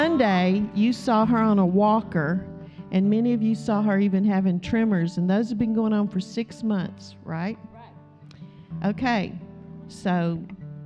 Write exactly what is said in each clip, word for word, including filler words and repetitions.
Sunday, you saw her on a walker, and many of you saw her even having tremors, and those have been going on for six months, right? Right. Okay, so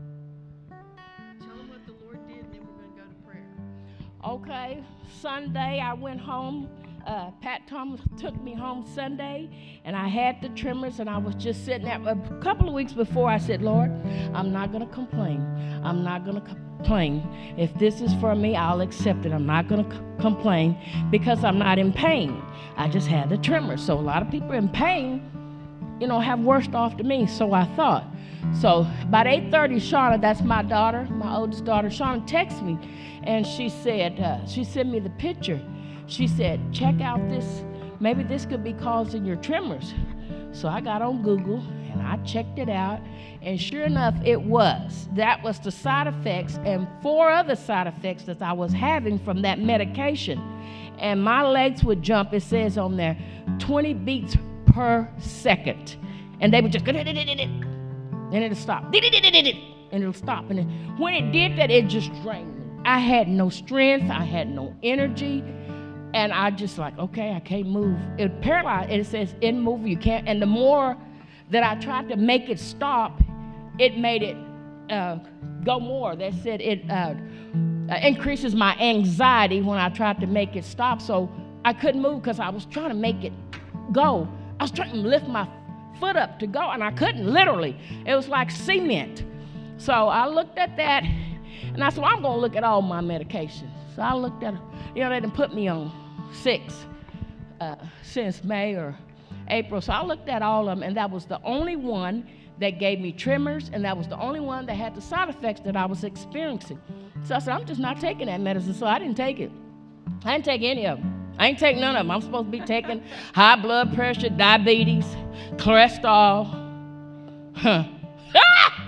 tell them what the Lord did, and then we're going to go to prayer. Okay, Sunday I went home. Uh, Pat Thomas took me home Sunday, and I had the tremors, and I was just sitting there. A couple of weeks before, I said, Lord, I'm not going to complain. I'm not going to complain. If this is for me, I'll accept it. I'm not going to c- complain because I'm not in pain. I just had the tremors. So a lot of people in pain, you know, have worse off than me, so I thought. So about eight thirty, Shauna, that's my daughter, my oldest daughter, Shauna texted me, and she said, uh, she sent me the picture. She said, check out this, maybe this could be causing your tremors. So I got on Google and I checked it out, and sure enough, it was. That was the side effects and four other side effects that I was having from that medication. And my legs would jump, it says on there, twenty beats per second. And they would just, and it'll stop, and it'll stop. And then when it did that, it just drained me. I had no strength, I had no energy. And I just like, okay, I can't move. It paralyzed. It says immovable. You can't. And the more that I tried to make it stop, it made it uh, go more. They said it uh, uh, increases my anxiety when I tried to make it stop. So I couldn't move because I was trying to make it go. I was trying to lift my foot up to go, and I couldn't, literally. It was like cement. So I looked at that, and I said, well, I'm going to look at all my medications. So I looked at, you know, they didn't put me on six uh, since May or April. So I looked at all of them, and that was the only one that gave me tremors, and that was the only one that had the side effects that I was experiencing. So I said, I'm just not taking that medicine. So I didn't take it. I didn't take any of them. I ain't taking none of them. I'm supposed to be taking high blood pressure, diabetes, cholesterol. Huh. Ah!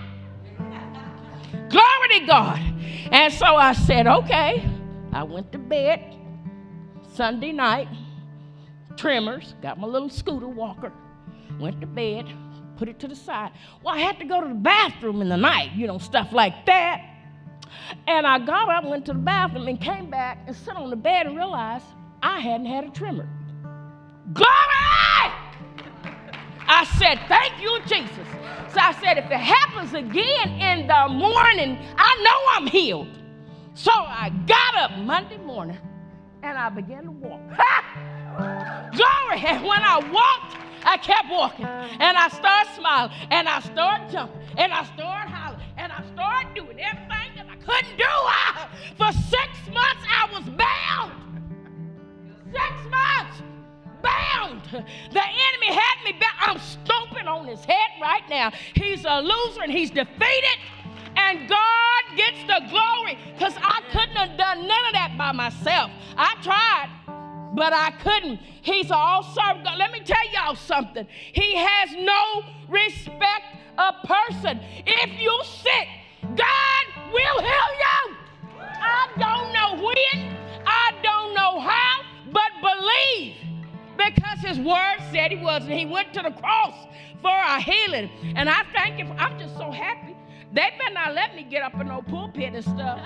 Glory to God. And so I said, okay. I went to bed Sunday night, tremors, got my little scooter walker, went to bed, put it to the side. Well, I had to go to the bathroom in the night, you know, stuff like that. And I got up, went to the bathroom, and came back and sat on the bed and realized I hadn't had a tremor. Glory! I said, thank you, Jesus. So I said, if it happens again in the morning, I know I'm healed. So I got up Monday morning, and I began to walk. Ha! Glory! And when I walked, I kept walking. And I started smiling, and I started jumping, and I started hollering, and I started doing everything that I couldn't do. I, for six months, I was bound. Six months. Bound. The enemy had me bound. I'm stomping on his head right now. He's a loser, and he's defeated. And God gets the glory, because I couldn't have done none of that by myself. I tried, but I couldn't. He's all-serving God. Let me tell y'all something. He has no respect of person. If you sick, God will heal you. I don't know when, I don't know how, but believe, because his word said he was, and he went to the cross for our healing. And I thank him. I'm just so happy. They better not let me get up in no pulpit and stuff.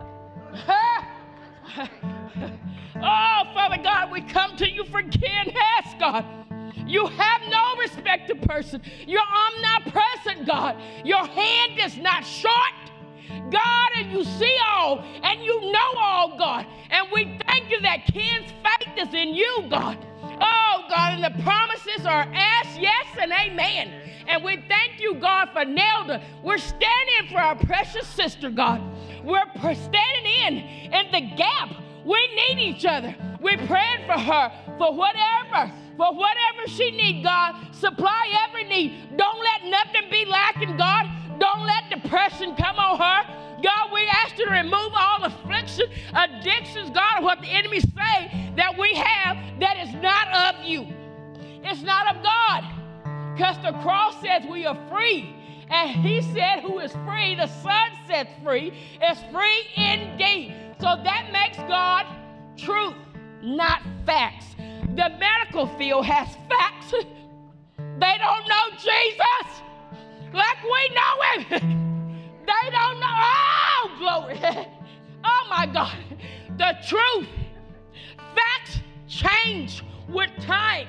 Oh, Father God, we come to you for forgiveness, God. You have no respect of person. You're omnipresent, God. Your hand is not short, God, and you see all, and you know all, God. And we thank you that Ken's faith is in you, God. Oh, God, and the promises are yes, yes, and amen. And we thank you, God, for Nelda. We're standing for our precious sister, God. We're standing in in the gap. We need each other. We're praying for her, for whatever, for whatever she needs, God. Supply every need. Don't let nothing be lacking, God. Don't let depression come on her. God, we ask you to remove all affliction, addictions, God, what the enemy say that we have that is not of you. It's not of God. Because the cross says we are free. And he said who is free, the Son sets free, is free indeed. So that makes God truth, not facts. The medical field has facts. They don't know Jesus like we know him. They don't know. Oh, glory. Oh, my God, the truth. Facts change with times.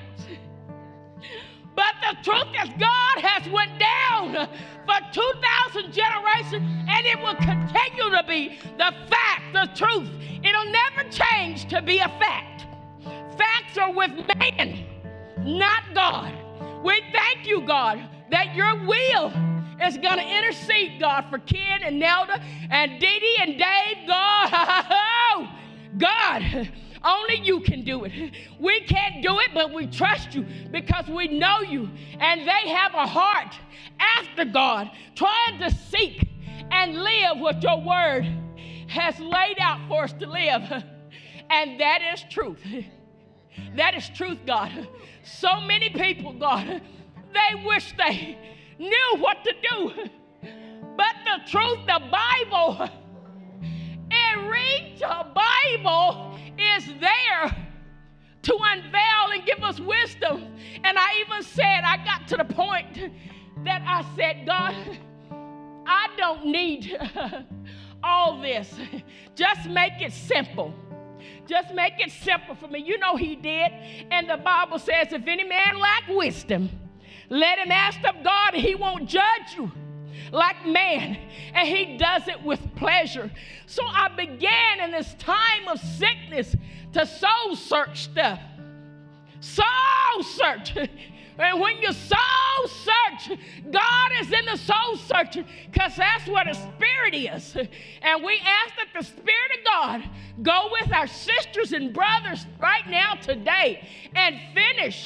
But the truth is God has went down for two thousand generations, and it will continue to be the fact, the truth. It'll never change to be a fact. Facts are with man, not God. We thank you, God, that your will is going to intercede, God, for Ken and Nelda and Dee Dee and Dave, God. God, only you can do it. We can't do it, but we trust you because we know you. And they have a heart after God, trying to seek and live what your word has laid out for us to live. And that is truth. That is truth, God. So many people, God, they wish they knew what to do. But the truth, the Bible, and read the Bible is there to unveil and give us wisdom. And I even said, I got to the point that I said, God, I don't need all this. Just make it simple. Just make it simple for me. You know he did. And the Bible says, if any man lack wisdom, let him ask of God, and he won't judge you like man, and he does it with pleasure. So I began in this time of sickness to soul search stuff. Soul search. And when you soul search, God is in the soul searching, because that's where the Spirit is. And we ask that the Spirit of God go with our sisters and brothers right now today and finish,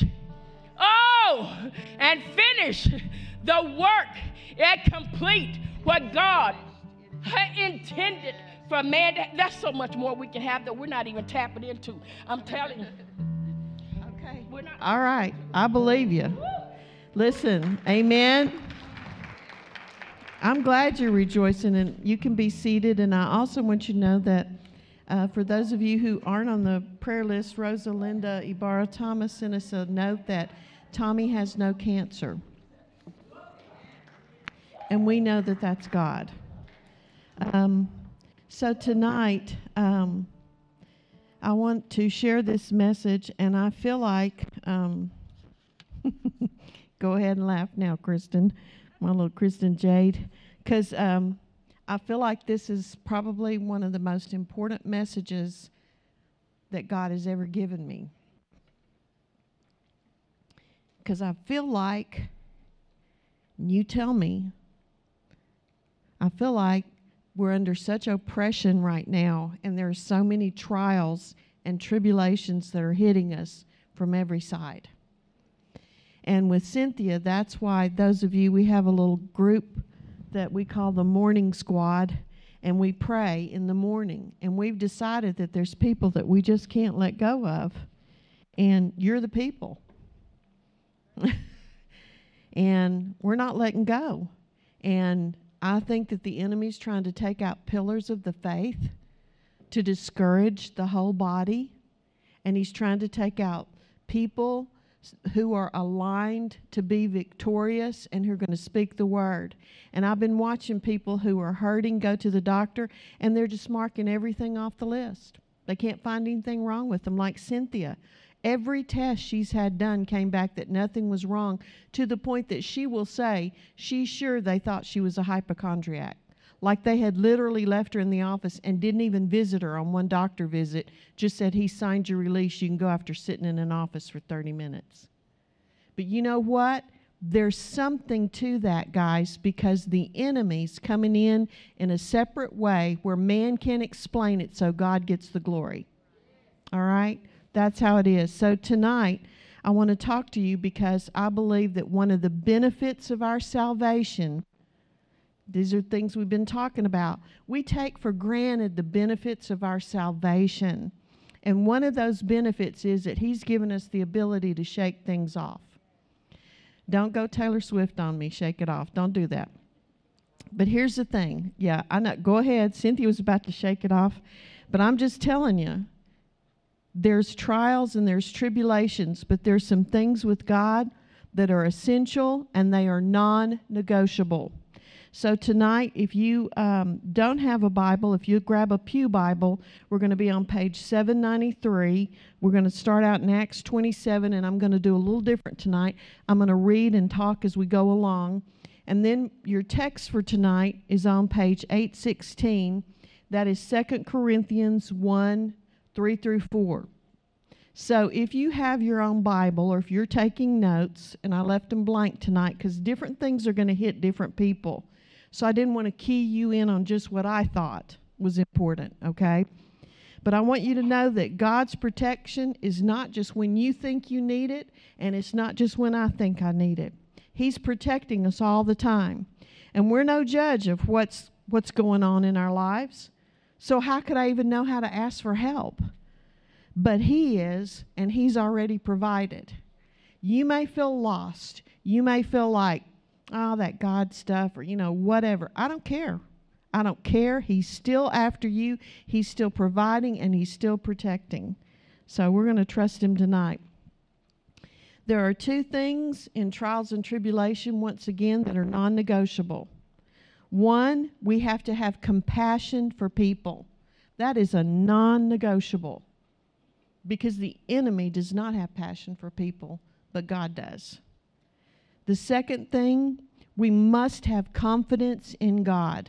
oh, and finish the work and complete what God intended for man. That's so much more we can have that we're not even tapping into. I'm telling you. Okay. We're not. All right. I believe you. Woo. Listen. Amen. I'm glad you're rejoicing, and you can be seated. And I also want you to know that uh, for those of you who aren't on the prayer list, Rosalinda Ibarra Thomas sent us a note that Tommy has no cancer. And we know that that's God. Um, so tonight, um, I want to share this message, and I feel like, um, go ahead and laugh now, Kristen, my little Kristen Jade, because um, I feel like this is probably one of the most important messages that God has ever given me. Because I feel like, you tell me, I feel like we're under such oppression right now, and there are so many trials and tribulations that are hitting us from every side. And with Cynthia, that's why those of you, we have a little group that we call the Morning Squad, and we pray in the morning. And we've decided that there's people that we just can't let go of, and you're the people. And we're not letting go. And I think that the enemy's trying to take out pillars of the faith to discourage the whole body. And he's trying to take out people who are aligned to be victorious and who are going to speak the word. And I've been watching people who are hurting go to the doctor, and they're just marking everything off the list. They can't find anything wrong with them, like Cynthia. Every test she's had done came back that nothing was wrong, to the point that she will say she's sure they thought she was a hypochondriac. Like they had literally left her in the office and didn't even visit her on one doctor visit, just said, he signed your release, you can go after sitting in an office for thirty minutes. But you know what? There's something to that, guys, because the enemy's coming in in a separate way where man can't explain it, so God gets the glory. All right? That's how it is. So tonight, I want to talk to you because I believe that one of the benefits of our salvation, these are things we've been talking about, we take for granted the benefits of our salvation. And one of those benefits is that he's given us the ability to shake things off. Don't go Taylor Swift on me, shake it off. Don't do that. But here's the thing. Yeah, I know. Go ahead. Cynthia was about to shake it off. But I'm just telling you, there's trials and there's tribulations, but there's some things with God that are essential and they are non-negotiable. So tonight, if you um, don't have a Bible, if you grab a pew Bible, we're going to be on page seven ninety-three. We're going to start out in Acts twenty-seven, and I'm going to do a little different tonight. I'm going to read and talk as we go along. And then your text for tonight is on page eight sixteen. That is Second Corinthians one, three through four. So if you have your own Bible, or if you're taking notes, and I left them blank tonight because different things are going to hit different people. So I didn't want to key you in on just what I thought was important, okay? But I want you to know that God's protection is not just when you think you need it, and it's not just when I think I need it. He's protecting us all the time. And we're no judge of what's what's going on in our lives. So how could I even know how to ask for help? But He is, and He's already provided. You may feel lost. You may feel like, oh, that God stuff, or, you know, whatever. I don't care. I don't care. He's still after you. He's still providing, and He's still protecting. So we're going to trust Him tonight. There are two things in trials and tribulation, once again, that are non-negotiable. One, we have to have compassion for people. That is a non-negotiable, because the enemy does not have passion for people, but God does. The second thing, we must have confidence in God.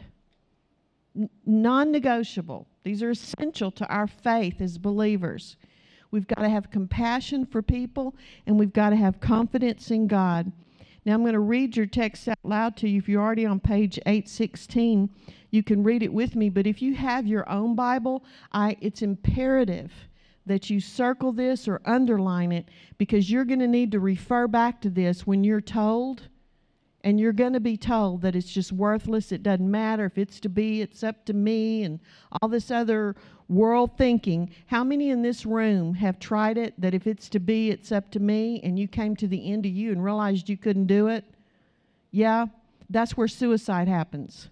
N- non-negotiable. These are essential to our faith as believers. We've got to have compassion for people, and we've got to have confidence in God. Now, I'm going to read your text out loud to you. If you're already on page eight sixteen, you can read it with me. But if you have your own Bible, I, it's imperative that you circle this or underline it, because you're going to need to refer back to this when you're told, and you're going to be told that it's just worthless. It doesn't matter. If it's to be, it's up to me, and all this other world thinking. How many in this room have tried it, that if it's to be, it's up to me, and you came to the end of you and realized you couldn't do it? Yeah, that's where suicide happens.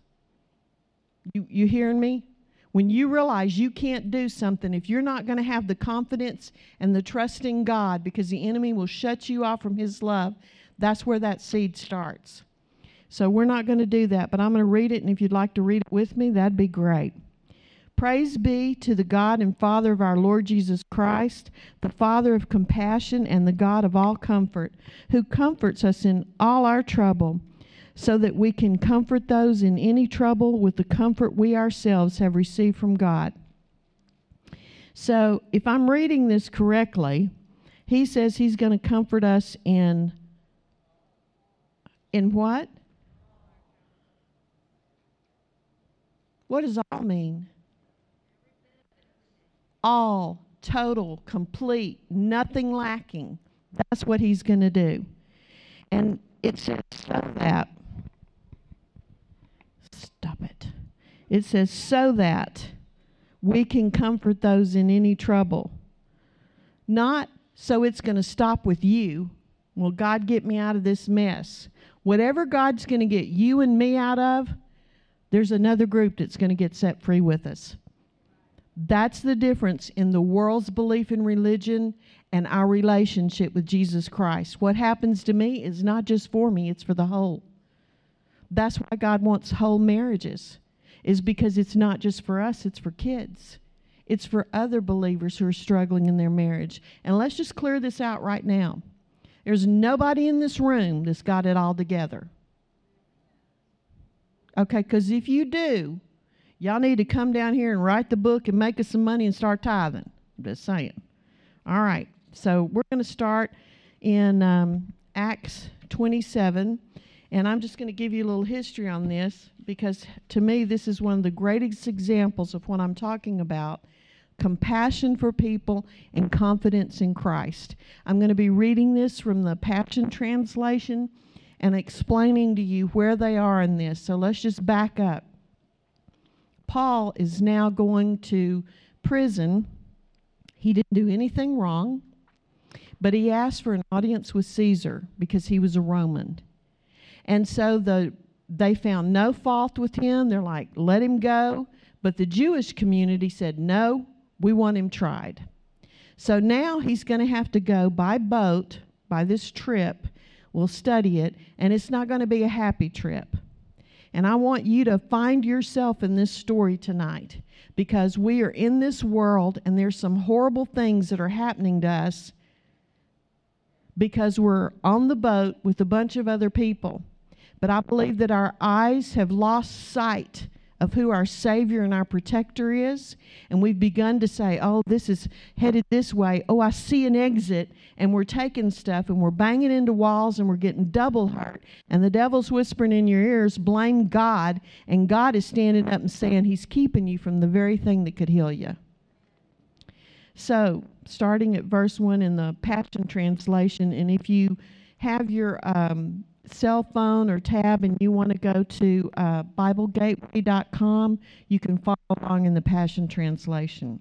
You, you hearing me? When you realize you can't do something, if you're not going to have the confidence and the trust in God, because the enemy will shut you off from His love, that's where that seed starts. So we're not going to do that, but I'm going to read it, and if you'd like to read it with me, that'd be great. Praise be to the God and Father of our Lord Jesus Christ, the Father of compassion and the God of all comfort, who comforts us in all our trouble, so that we can comfort those in any trouble with the comfort we ourselves have received from God. So if I'm reading this correctly, He says He's going to comfort us in, in what? What does all mean? All, total, complete, nothing lacking. That's what He's going to do. And it says so that, stop it. It says so that we can comfort those in any trouble. Not so it's going to stop with you. Will God get me out of this mess? Whatever God's going to get you and me out of, there's another group that's going to get set free with us. That's the difference in the world's belief in religion and our relationship with Jesus Christ. What happens to me is not just for me, it's for the whole. That's why God wants whole marriages, is because it's not just for us, it's for kids. It's for other believers who are struggling in their marriage. And let's just clear this out right now. There's nobody in this room that's got it all together. Okay, because if you do, y'all need to come down here and write the book and make us some money and start tithing. I'm just saying. All right, so we're going to start in um, Acts twenty-seven, and I'm just going to give you a little history on this, because to me this is one of the greatest examples of what I'm talking about: compassion for people and confidence in Christ. I'm going to be reading this from the Passion Translation and explaining to you where they are in this. So let's just back up. Paul is now going to prison. He didn't do anything wrong, but he asked for an audience with Caesar because he was a Roman. And so the they found no fault with him. They're like, let him go. But the Jewish community said, no, we want him tried. So now he's going to have to go by boat, by this trip. We'll study it, and it's not going to be a happy trip. And I want you to find yourself in this story tonight, because we are in this world and there's some horrible things that are happening to us because we're on the boat with a bunch of other people. But I believe that our eyes have lost sight of who our Savior and our Protector is, and we've begun to say, oh, this is headed this way. Oh, I see an exit, and we're taking stuff, and we're banging into walls, and we're getting double hurt, and the devil's whispering in your ears, blame God, and God is standing up and saying he's keeping you from the very thing that could heal you. So, starting at verse one in the Passion Translation, and if you have your um, cell phone or tab and you want to go to uh, Bible Gateway dot com, you can follow along in the Passion Translation.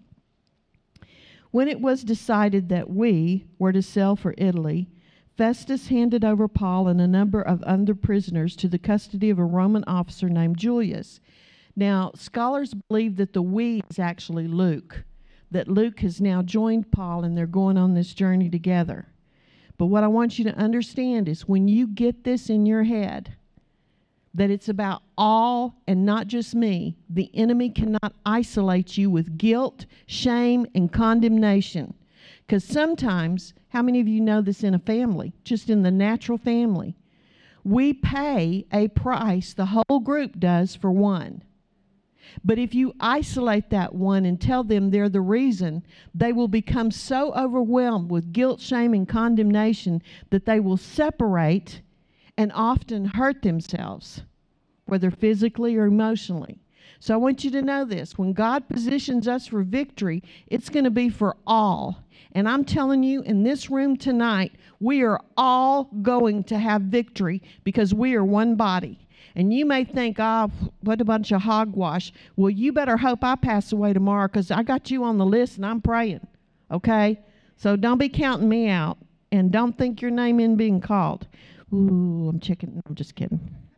When it was decided that we were to sail for Italy, Festus handed over Paul and a number of other prisoners to the custody of a Roman officer named Julius. Now, scholars believe that the we is actually Luke, that Luke has now joined Paul and they're going on this journey together. But what I want you to understand is when you get this in your head, that it's about all and not just me, the enemy cannot isolate you with guilt, shame, and condemnation. Because sometimes, how many of you know this in a family, just in the natural family? We pay a price, the whole group does, for one. But if you isolate that one and tell them they're the reason, they will become so overwhelmed with guilt, shame, and condemnation that they will separate and often hurt themselves, whether physically or emotionally. So I want you to know this. When God positions us for victory, it's going to be for all. And I'm telling you, in this room tonight, we are all going to have victory because we are one body. And you may think, oh, what a bunch of hogwash. Well, you better hope I pass away tomorrow because I got you on the list and I'm praying, okay? So don't be counting me out and don't think your name in being called. Ooh, I'm checking. I'm just kidding.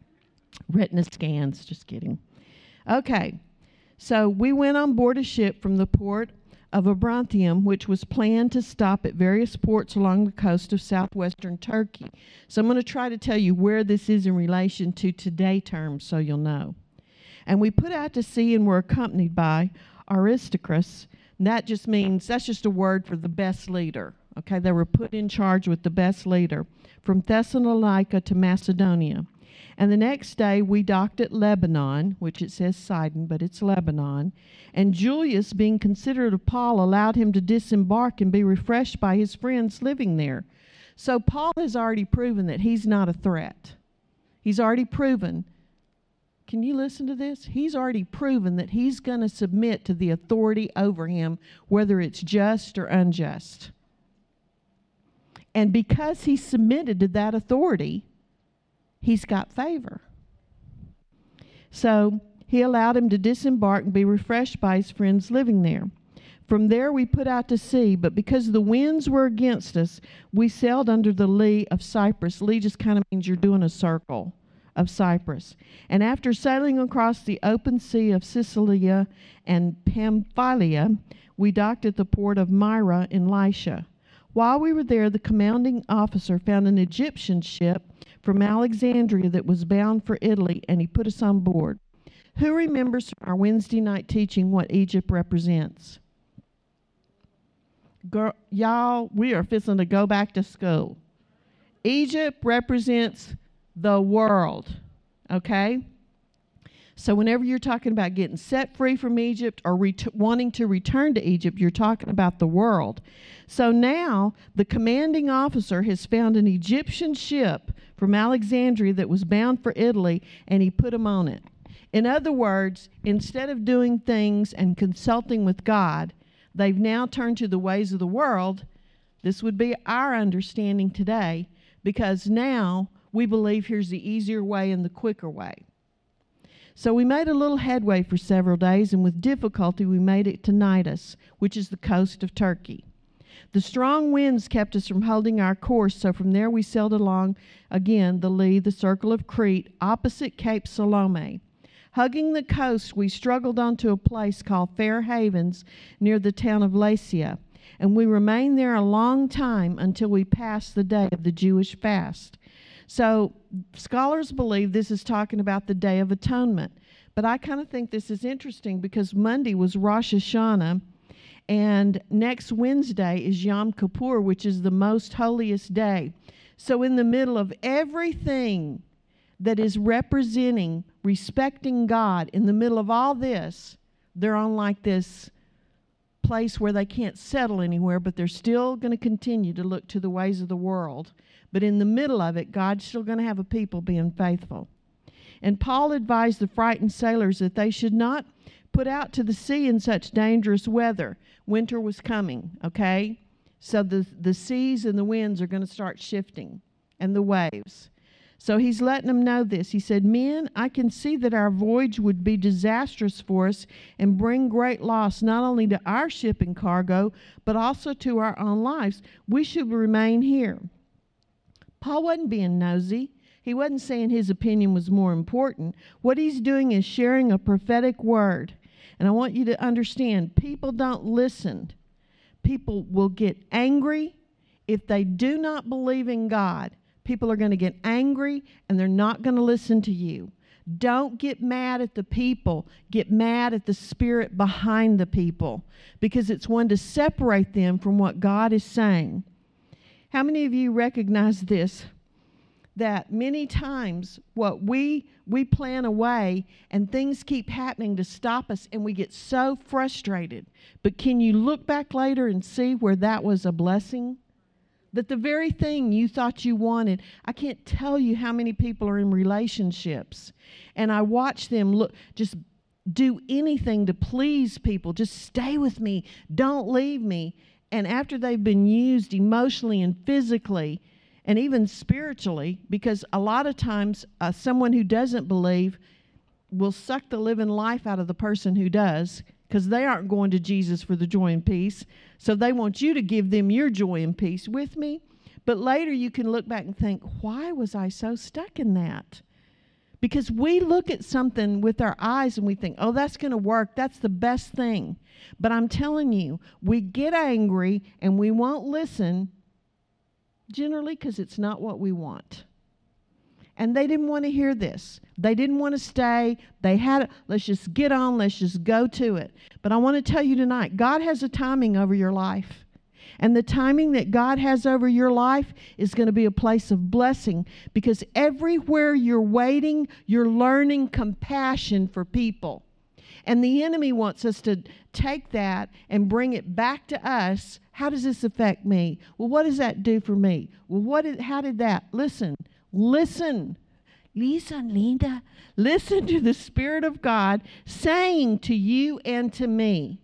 Retina scans, just kidding. Okay, so we went on board a ship from the port of Abrantium, which was planned to stop at various ports along the coast of southwestern Turkey. So I'm going to try to tell you where this is in relation to today terms so you'll know. And we put out to sea and were accompanied by Aristarchus. And that just means, that's just a word for the best leader. Okay, they were put in charge with the best leader from Thessalonica to Macedonia. And the next day we docked at Lebanon, which it says Sidon, but it's Lebanon. And Julius, being considerate of Paul, allowed him to disembark and be refreshed by his friends living there. So Paul has already proven that he's not a threat. He's already proven. Can you listen to this? He's already proven that he's going to submit to the authority over him, whether it's just or unjust. And because he submitted to that authority, he's got favor. So he allowed him to disembark and be refreshed by his friends living there. From there we put out to sea, but because the winds were against us, we sailed under the lee of Cyprus. Lee just kind of means you're doing a circle of Cyprus. And after sailing across the open sea of Sicilia and Pamphylia, we docked at the port of Myra in Lycia. While we were there, the commanding officer found an Egyptian ship from Alexandria that was bound for Italy, and he put us on board. Who remembers from our Wednesday night teaching what Egypt represents? Girl, y'all, we are fixing to go back to school. Egypt represents the world, okay? So whenever you're talking about getting set free from Egypt or ret- wanting to return to Egypt, you're talking about the world. So now the commanding officer has found an Egyptian ship from Alexandria that was bound for Italy, and he put them on it. In other words, instead of doing things and consulting with God, they've now turned to the ways of the world. This would be our understanding today, because now we believe here's the easier way and the quicker way. So we made a little headway for several days, and with difficulty we made it to Cnidus, which is the coast of Turkey. The strong winds kept us from holding our course, so from there we sailed along again the lee, the circle of Crete, opposite Cape Salome. Hugging the coast, we struggled on to a place called Fair Havens near the town of Lasea, and we remained there a long time until we passed the day of the Jewish fast. So scholars believe this is talking about the Day of Atonement. But I kind of think this is interesting because Monday was Rosh Hashanah, and next Wednesday is Yom Kippur, which is the most holiest day. So in the middle of everything that is representing, respecting God, in the middle of all this, they're on like this place where they can't settle anywhere, but they're still going to continue to look to the ways of the world. But in the middle of it, God's still going to have a people being faithful. And Paul advised the frightened sailors that they should not put out to the sea in such dangerous weather. Winter was coming, okay? So the, the seas and the winds are going to start shifting, and the waves. So he's letting them know this. He said, "Men, I can see that our voyage would be disastrous for us and bring great loss not only to our ship and cargo, but also to our own lives. We should remain here." Paul wasn't being nosy. He wasn't saying his opinion was more important. What he's doing is sharing a prophetic word. And I want you to understand, people don't listen. People will get angry if they do not believe in God. People are going to get angry and they're not going to listen to you. Don't get mad at the people. Get mad at the spirit behind the people, because it's one to separate them from what God is saying. How many of you recognize this? That many times what we we plan away and things keep happening to stop us and we get so frustrated. But can you look back later and see where that was a blessing? That the very thing you thought you wanted, I can't tell you how many people are in relationships. And I watch them look, just do anything to please people. Just stay with me. Don't leave me. And after they've been used emotionally and physically, and even spiritually, because a lot of times uh, someone who doesn't believe will suck the living life out of the person who does, because they aren't going to Jesus for the joy and peace. So they want you to give them your joy and peace with me. But later you can look back and think, why was I so stuck in that? Because we look at something with our eyes and we think, oh, that's going to work. That's the best thing. But I'm telling you, we get angry and we won't listen, generally because it's not what we want. And they didn't want to hear this. They didn't want to stay. They had, let's just get on, let's just go to it. But I want to tell you tonight, God has a timing over your life. And the timing that God has over your life is going to be a place of blessing, because everywhere you're waiting, you're learning compassion for people. And the enemy wants us to take that and bring it back to us. How does this affect me? Well, what does that do for me? Well, what did, how did that? Listen, listen. Listen, Linda. Listen to the Spirit of God saying to you and to me,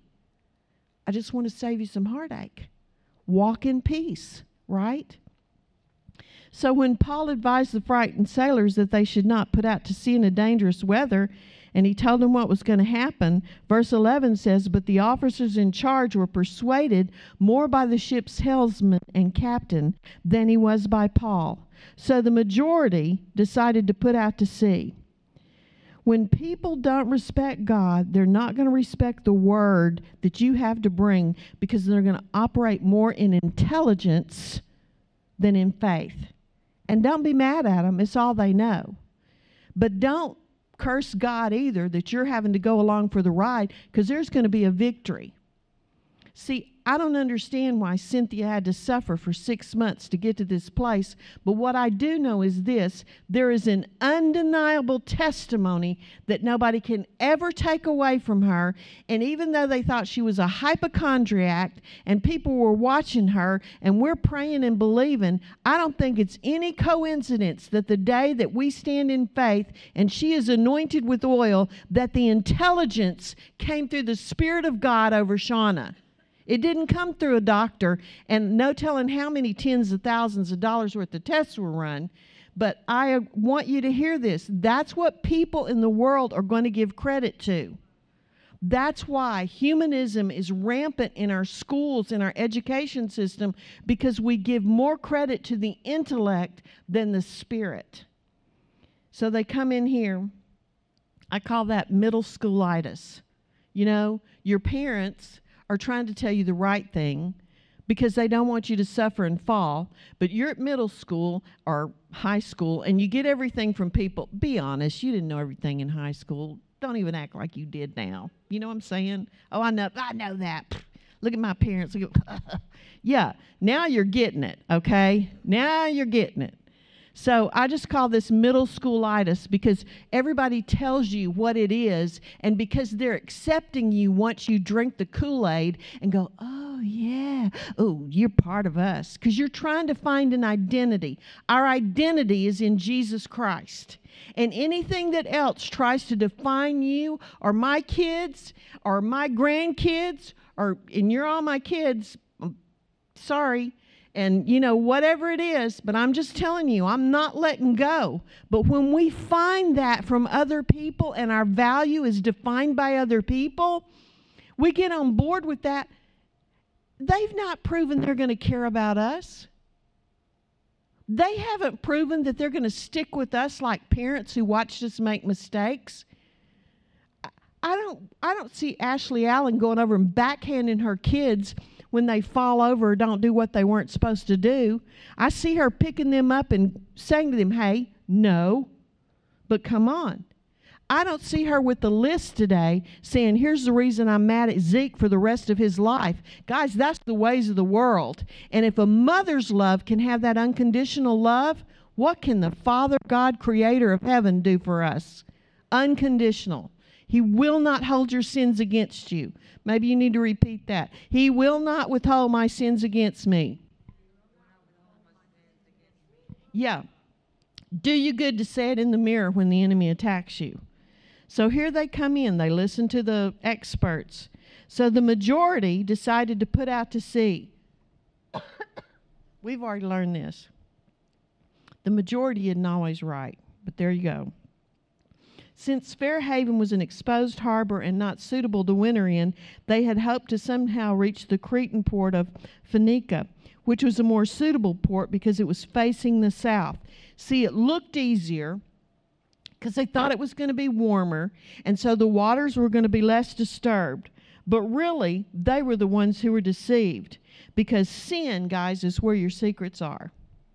I just want to save you some heartache. Walk in peace, right? So when Paul advised the frightened sailors that they should not put out to sea in a dangerous weather, and he told them what was going to happen, verse eleven says, "But the officers in charge were persuaded more by the ship's helmsman and captain than he was by Paul. So the majority decided to put out to sea." When people don't respect God, they're not going to respect the word that you have to bring, because they're going to operate more in intelligence than in faith. And don't be mad at them. It's all they know. But don't curse God either that you're having to go along for the ride, because there's going to be a victory. See, I don't understand why Cynthia had to suffer for six months to get to this place, but what I do know is this: there is an undeniable testimony that nobody can ever take away from her. And even though they thought she was a hypochondriac and people were watching her and we're praying and believing, I don't think it's any coincidence that the day that we stand in faith and she is anointed with oil, that the intelligence came through the Spirit of God over Shauna. It didn't come through a doctor, and no telling how many tens of thousands of dollars worth of tests were run. But I want you to hear this. That's what people in the world are going to give credit to. That's why humanism is rampant in our schools, in our education system, because we give more credit to the intellect than the spirit. So they come in here. I call that middle schoolitis. You know, your parents are trying to tell you the right thing, because they don't want you to suffer and fall. But you're at middle school or high school and you get everything from people. Be honest, you didn't know everything in high school. Don't even act like you did now. You know what I'm saying? Oh, I know, I know that. Look at my parents. Look at, yeah, now you're getting it, okay? Now you're getting it. So I just call this middle schoolitis because everybody tells you what it is, and because they're accepting you once you drink the Kool-Aid and go, oh, yeah, oh, you're part of us, because you're trying to find an identity. Our identity is in Jesus Christ. And anything that else tries to define you or my kids or my grandkids, or and you're all my kids, sorry, and, you know, whatever it is, but I'm just telling you, I'm not letting go. But when we find that from other people and our value is defined by other people, we get on board with that. They've not proven they're going to care about us. They haven't proven that they're going to stick with us like parents who watched us make mistakes. I don't, I don't see Ashley Allen going over and backhanding her kids when they fall over or don't do what they weren't supposed to do. I see her picking them up and saying to them, hey, no, but come on. I don't see her with the list today saying, here's the reason I'm mad at Zeke for the rest of his life. Guys, that's the ways of the world. And if a mother's love can have that unconditional love, what can the Father, God, creator of heaven, do for us? Unconditional. He will not hold your sins against you. Maybe you need to repeat that. He will not withhold my sins against me. Yeah. Do you good to say it in the mirror when the enemy attacks you. So here they come in. They listen to the experts. So the majority decided to put out to sea. We've already learned this. The majority isn't always right, but there you go. Since Fairhaven was an exposed harbor and not suitable to winter in, they had hoped to somehow reach the Cretan port of Phoenicia, which was a more suitable port because it was facing the south. See, it looked easier because they thought it was going to be warmer, and so the waters were going to be less disturbed. But really, they were the ones who were deceived, because sin, guys, is where your secrets are.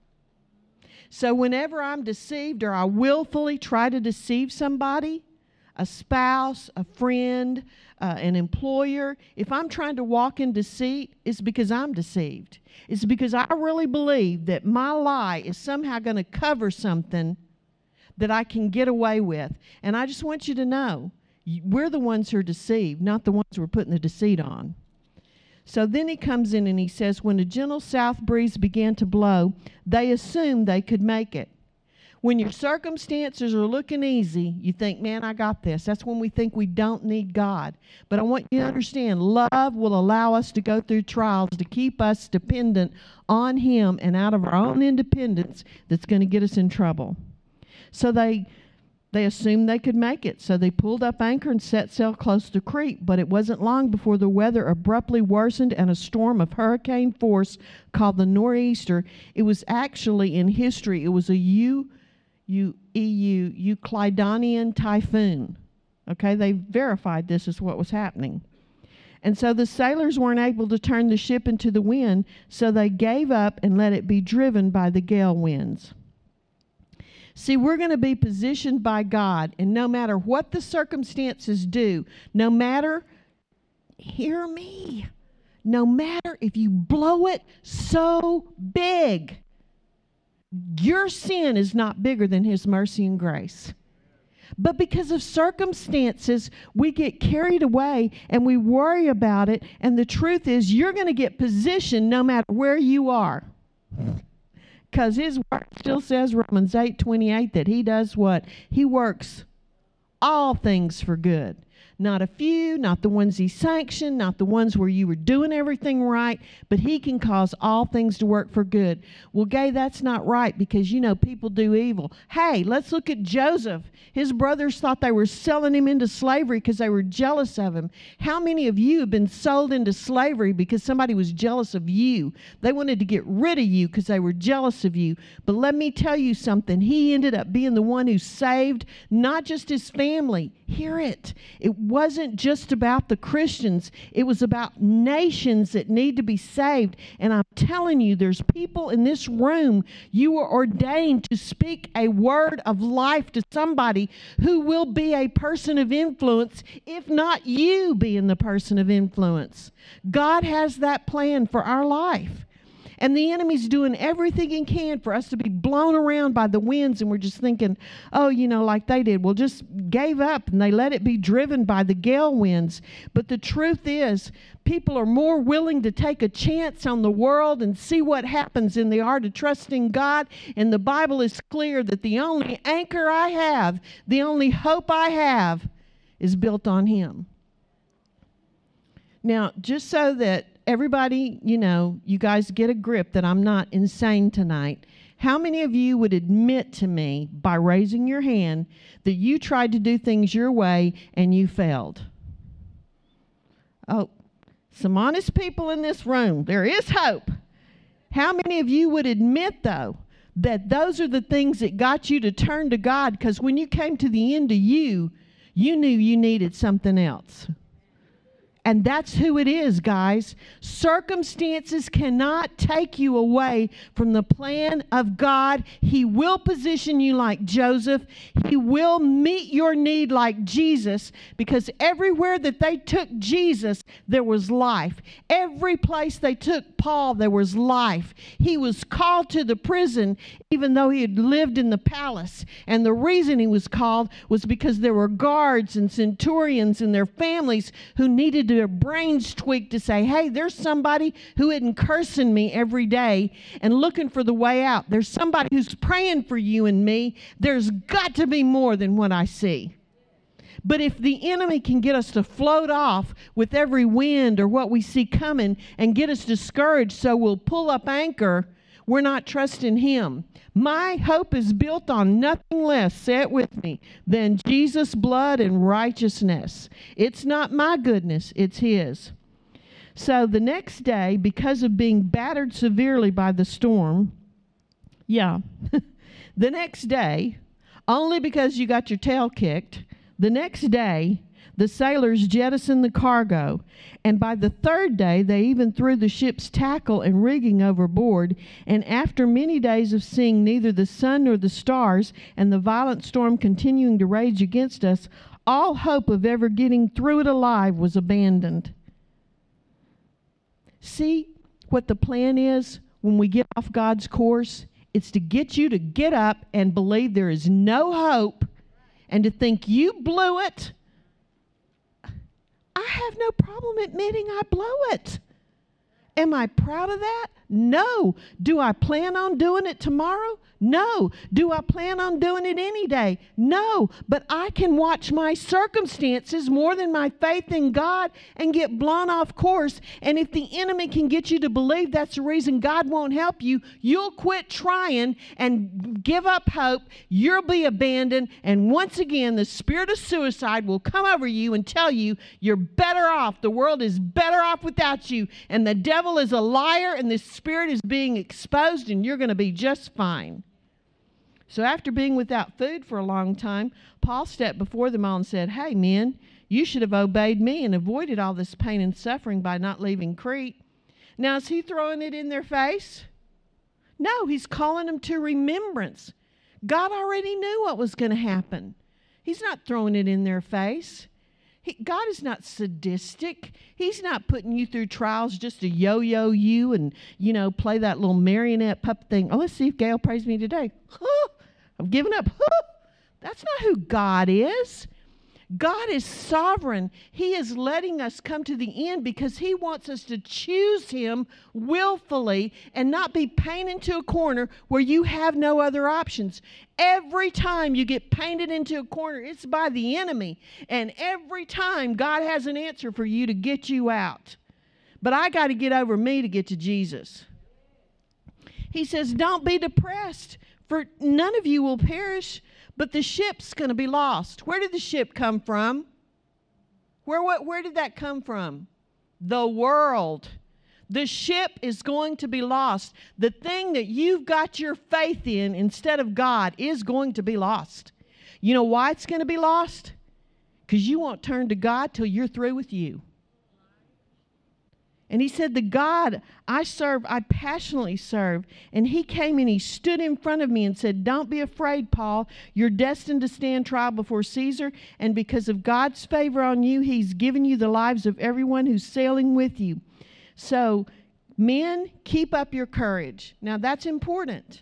So whenever I'm deceived or I willfully try to deceive somebody, a spouse, a friend, uh, an employer, if I'm trying to walk in deceit, it's because I'm deceived. It's because I really believe that my lie is somehow going to cover something that I can get away with. And I just want you to know, we're the ones who are deceived, not the ones who are putting the deceit on. So then he comes in and he says, when a gentle south breeze began to blow, they assumed they could make it. When your circumstances are looking easy, you think, man, I got this. That's when we think we don't need God. But I want you to understand, love will allow us to go through trials to keep us dependent on Him and out of our own independence that's going to get us in trouble. So they... They assumed they could make it, so they pulled up anchor and set sail close to Crete. But it wasn't long before the weather abruptly worsened and a storm of hurricane force called the nor'easter. It was actually in history, it was a U, U, E U, Euclidean typhoon. Okay, they verified this is what was happening. And so the sailors weren't able to turn the ship into the wind, so they gave up and let it be driven by the gale winds. See, we're going to be positioned by God, and no matter what the circumstances do, no matter, hear me, no matter if you blow it so big, your sin is not bigger than His mercy and grace. But because of circumstances, we get carried away and we worry about it, and the truth is you're going to get positioned no matter where you are. Because His word still says, Romans eight twenty-eight, that He does what? He works all things for good. Not a few, not the ones He sanctioned, not the ones where you were doing everything right, but He can cause all things to work for good. Well, Gay, that's not right because, you know, people do evil. Hey, let's look at Joseph. His brothers thought they were selling him into slavery because they were jealous of him. How many of you have been sold into slavery because somebody was jealous of you? They wanted to get rid of you because they were jealous of you. But let me tell you something. He ended up being the one who saved not just his family. Hear it. It wasn't just about the Christians. It was about nations that need to be saved. And I'm telling you, there's people in this room, you are ordained to speak a word of life to somebody who will be a person of influence, if not you being the person of influence. God has that plan for our life. And the enemy's doing everything he can for us to be blown around by the winds, and we're just thinking, oh, you know, like they did. Well, just gave up, and they let it be driven by the gale winds. But the truth is, people are more willing to take a chance on the world and see what happens than they are to trust in God. And the Bible is clear that the only anchor I have, the only hope I have, is built on him. Now, just so that everybody, you know, you guys get a grip that I'm not insane tonight, how many of you would admit to me by raising your hand that you tried to do things your way and you failed? Oh, some honest people in this room. There is hope. How many of you would admit, though, that those are the things that got you to turn to God? Because when you came to the end of you, you knew you needed something else. And that's who it is, guys. Circumstances cannot take you away from the plan of God. He will position you like Joseph. He will meet your need like Jesus, because everywhere that they took Jesus, there was life. Every place they took Paul, there was life. He was called to the prison, even though he had lived in the palace. And the reason he was called was because there were guards and centurions and their families who needed to their brains tweaked to say, hey, there's somebody who isn't cursing me every day and looking for the way out. There's somebody who's praying for you and me. There's got to be more than what I see. But if the enemy can get us to float off with every wind or what we see coming and get us discouraged so we'll pull up anchor, we're not trusting him. My hope is built on nothing less, say it with me, than Jesus' blood and righteousness. It's not my goodness, it's his. So the next day, because of being battered severely by the storm, yeah, the next day, only because you got your tail kicked, the next day, the sailors jettisoned the cargo, and by the third day they even threw the ship's tackle and rigging overboard. And after many days of seeing neither the sun nor the stars, and the violent storm continuing to rage against us, all hope of ever getting through it alive was abandoned. See what the plan is when we get off God's course? It's to get you to get up and believe there is no hope, and to think you blew it. I have no problem admitting I blow it. Am I proud of that? No. Do I plan on doing it tomorrow? No. Do I plan on doing it any day? No. But I can watch my circumstances more than my faith in God and get blown off course. And if the enemy can get you to believe that's the reason God won't help you, you'll quit trying and give up hope. You'll be abandoned. And once again, the spirit of suicide will come over you and tell you you're better off. The world is better off without you. And the devil is a liar, and the spirit is being exposed, and you're going to be just fine. So after being without food for a long time, Paul stepped before them all and said, hey, men, you should have obeyed me and avoided all this pain and suffering by not leaving Crete. Now, is he throwing it in their face? No, he's calling them to remembrance. God already knew what was going to happen. He's not throwing it in their face. He, God is not sadistic. He's not putting you through trials just to yo-yo you and, you know, play that little marionette puppet thing. Oh, let's see if Gail prays me today. Huh, I've given up. Huh, that's not who God is. God is sovereign. He is letting us come to the end because he wants us to choose him willfully and not be painted into a corner where you have no other options. Every time you get painted into a corner, it's by the enemy. And every time God has an answer for you to get you out. But I got to get over me to get to Jesus. He says, don't be depressed, for none of you will perish. But the ship's going to be lost. Where did the ship come from? Where, where, where did that come from? The world. The ship is going to be lost. The thing that you've got your faith in instead of God is going to be lost. You know why it's going to be lost? because you won't turn to God till you're through with you. And he said, the God I serve, I passionately serve. And he came and he stood in front of me and said, don't be afraid, Paul. You're destined to stand trial before Caesar. And because of God's favor on you, he's given you the lives of everyone who's sailing with you. So, men, keep up your courage. Now, that's important.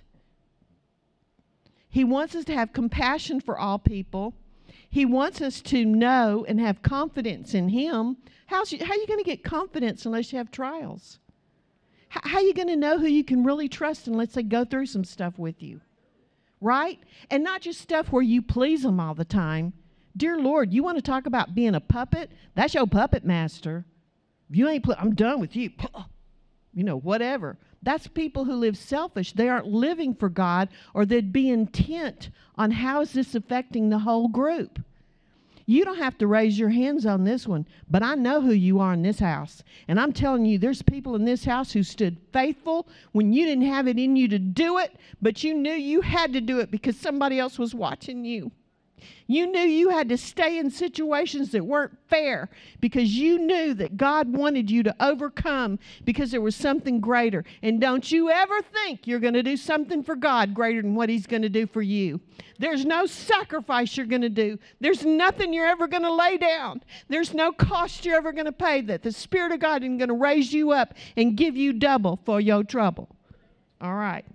He wants us to have compassion for all people. He wants us to know and have confidence in him. How's you, how are you going to get confidence unless you have trials? How, how are you going to know who you can really trust unless they go through some stuff with you? Right? And not just stuff where you please them all the time. Dear Lord, you want to talk about being a puppet? That's your puppet master. If you ain't, pl- I'm done with you. You know, whatever. That's people who live selfish. They aren't living for God, or they'd be intent on how is this affecting the whole group. You don't have to raise your hands on this one, but I know who you are in this house. And I'm telling you, there's people in this house who stood faithful when you didn't have it in you to do it, but you knew you had to do it because somebody else was watching you. You knew you had to stay in situations that weren't fair because you knew that God wanted you to overcome because there was something greater. And don't you ever think you're going to do something for God greater than what he's going to do for you. There's no sacrifice you're going to do. There's nothing you're ever going to lay down. There's no cost you're ever going to pay that the Spirit of God isn't going to raise you up and give you double for your trouble. All right.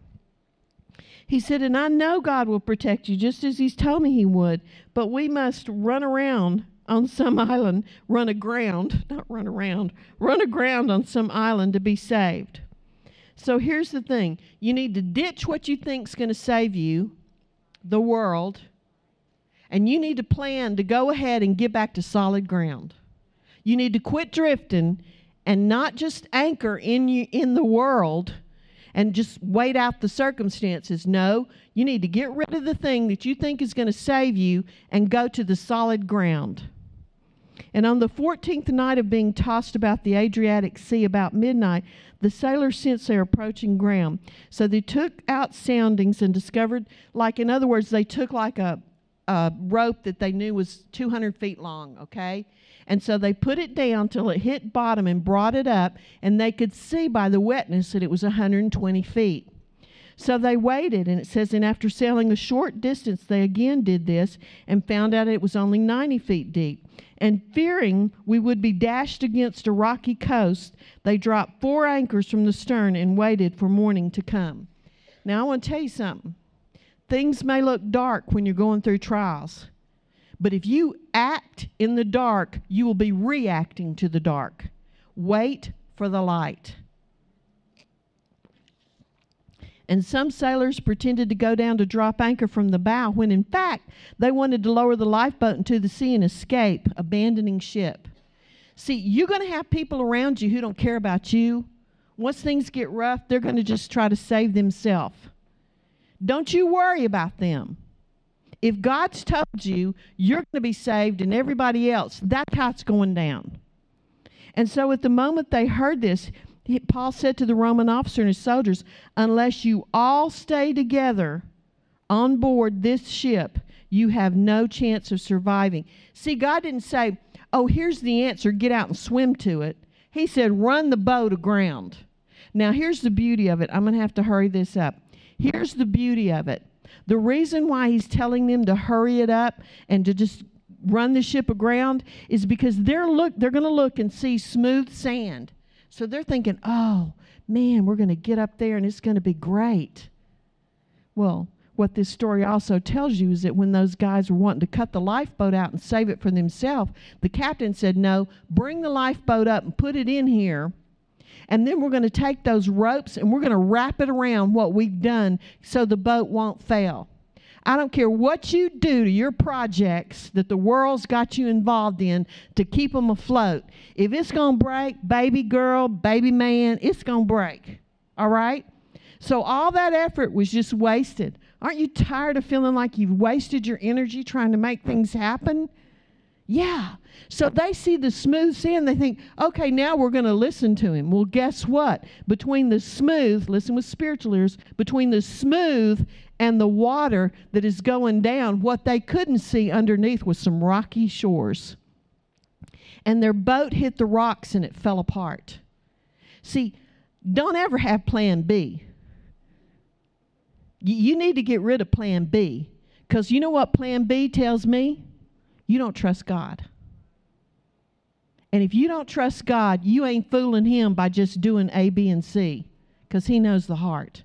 He said, and I know God will protect you just as he's told me he would, but we must run around on some island, run aground, not run around, run aground on some island to be saved. So here's the thing. You need to ditch what you think's going to save you, the world, and you need to plan to go ahead and get back to solid ground. You need to quit drifting and not just anchor in you in the world and just wait out the circumstances. No, you need to get rid of the thing that you think is going to save you and go to the solid ground. And on the fourteenth night of being tossed about the Adriatic Sea about midnight, the sailors sensed they were approaching ground. So they took out soundings and discovered, like in other words, they took like a, a rope that they knew was two hundred feet long, okay? And so they put it down till it hit bottom and brought it up, and they could see by the wetness that it was one hundred twenty feet. So they waited, and it says, and after sailing a short distance, they again did this and found out it was only ninety feet deep. And fearing we would be dashed against a rocky coast, they dropped four anchors from the stern and waited for morning to come. Now, I want to tell you something. Things may look dark when you're going through trials. But if you act in the dark, you will be reacting to the dark. Wait for the light. And some sailors pretended to go down to drop anchor from the bow, when in fact they wanted to lower the lifeboat into the sea and escape, abandoning ship. See, you're going to have people around you who don't care about you. Once things get rough, they're going to just try to save themselves. Don't you worry about them. If God's told you you're going to be saved and everybody else, that's how it's going down. And so at the moment they heard this, Paul said to the Roman officer and his soldiers, unless you all stay together on board this ship, you have no chance of surviving. See, God didn't say, oh, here's the answer, get out and swim to it. He said, run the boat aground. Now, here's the beauty of it. I'm going to have to hurry this up. Here's the beauty of it. The reason why he's telling them to hurry it up and to just run the ship aground is because they're look they're going to look and see smooth sand. So they're thinking, oh, man, we're going to get up there and it's going to be great. Well, what this story also tells you is that when those guys were wanting to cut the lifeboat out and save it for themselves, the captain said, no, bring the lifeboat up and put it in here. And then we're going to take those ropes and we're going to wrap it around what we've done so the boat won't fail. I don't care what you do to your projects that the world's got you involved in to keep them afloat. If it's going to break, baby girl, baby man, it's going to break. All right? So all that effort was just wasted. Aren't you tired of feeling like you've wasted your energy trying to make things happen? Yeah. So they see the smooth sand. They think, okay, now we're going to listen to him. Well, guess what? Between the smooth, listen with spiritual ears, between the smooth and the water that is going down, what they couldn't see underneath was some rocky shores. And their boat hit the rocks and it fell apart. See, don't ever have plan B. Y- you need to get rid of plan B. Because you know what plan B tells me? You don't trust God. And if you don't trust God, you ain't fooling him by just doing A, B, and C. Because he knows the heart.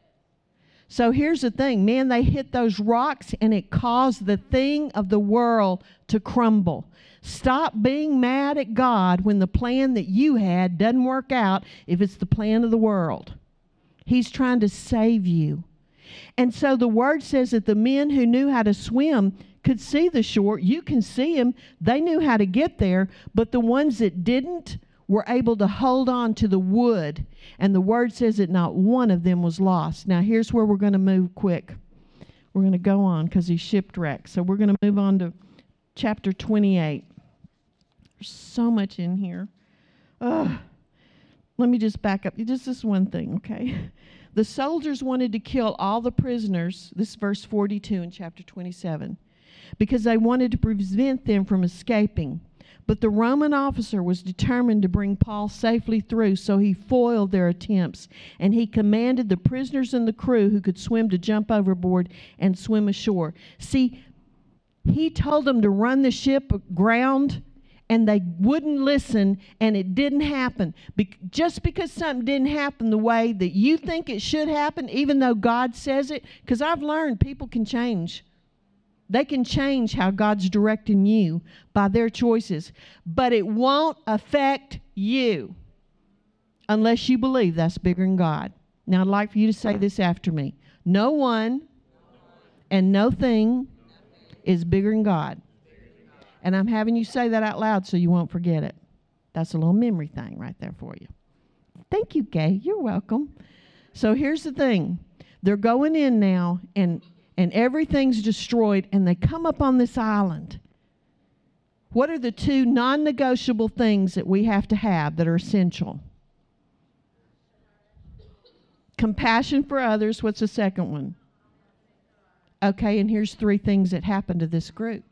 So here's the thing. Man, they hit those rocks and it caused the thing of the world to crumble. Stop being mad at God when the plan that you had doesn't work out if it's the plan of the world. He's trying to save you. And so the word says that the men who knew how to swim could see the shore. You can see them. They knew how to get there. But the ones that didn't were able to hold on to the wood. And the word says that not one of them was lost. Now, here's where we're going to move quick. We're going to go on because he's shipwrecked. So we're going to move on to chapter twenty-eight. There's so much in here. Ugh. Let me just back up. Just this one thing, okay? The soldiers wanted to kill all the prisoners, this is verse forty-two in chapter twenty-seven, because they wanted to prevent them from escaping. But the Roman officer was determined to bring Paul safely through, so he foiled their attempts, and he commanded the prisoners and the crew who could swim to jump overboard and swim ashore. See, he told them to run the ship aground, and they wouldn't listen, and it didn't happen. Be- just because something didn't happen the way that you think it should happen, even though God says it, because I've learned people can change. They can change how God's directing you by their choices, but it won't affect you unless you believe that's bigger than God. Now, I'd like for you to say this after me. No one and no thing is bigger than God. And I'm having you say that out loud so you won't forget it. That's a little memory thing right there for you. Thank you, Gay. You're welcome. So here's the thing. They're going in now, and, and everything's destroyed, and they come up on this island. What are the two non-negotiable things that we have to have that are essential? Compassion for others. What's the second one? Okay, and here's three things that happened to this group.